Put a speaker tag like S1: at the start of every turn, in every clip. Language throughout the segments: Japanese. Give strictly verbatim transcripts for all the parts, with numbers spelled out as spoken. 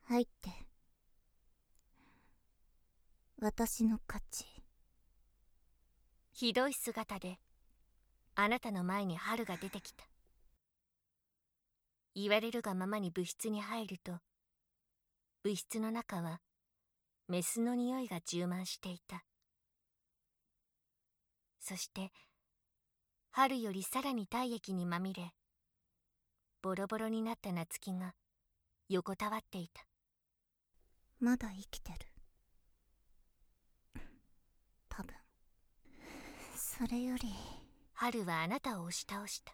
S1: 入って。私の勝ち。
S2: ひどい姿であなたの前に春が出てきた。言われるがままに部室に入ると、部室の中はメスの匂いが充満していた。そして春よりさらに体液にまみれ、ボロボロになった夏希が横たわっていた。
S1: まだ生きてる。多分。それより
S2: 春はあなたを押し倒した。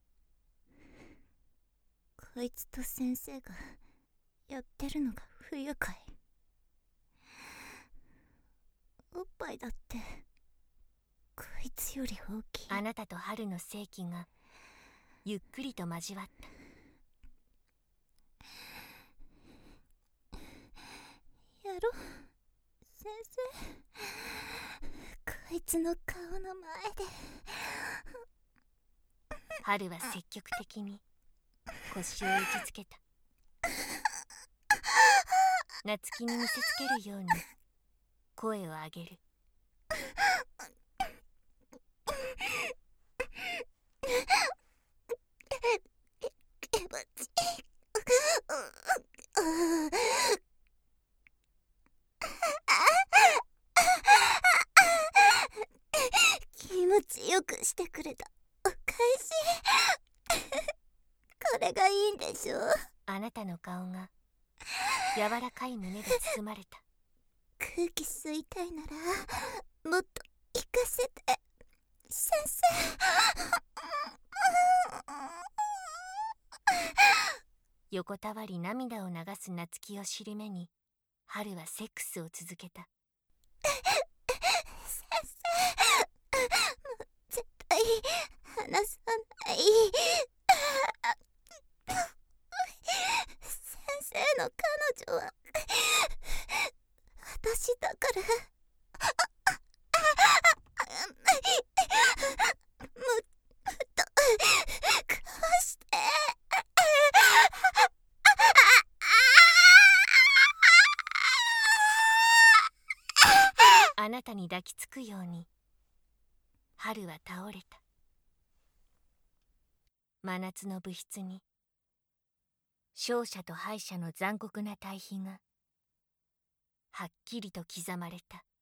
S1: こいつと先生がやってるのが不愉快。おっぱいだってこいつより大きい。
S2: あなたと春の性器がゆっくりと交わった。
S1: やろ、先生。こいつの顔の前で。
S2: 春は積極的に腰を打ちつけた。夏希に見せつけるように声を上げる。
S1: 気持ちいい。気持ちよくしてくれたお返し。これがいいんでしょ。
S2: あなたの顔が柔らかい胸で包まれた。
S1: 空気吸いたいならもっと行かせて先生。
S2: 横たわり涙を流す夏希を尻目に春はセックスを続けた。
S1: 先生、もう絶対離さない。先生の彼女は私だから。もっとこうして。
S2: あなたに抱きつくように春は倒れた。真夏の部室に勝者と敗者の残酷な対比がはっきりと刻まれた。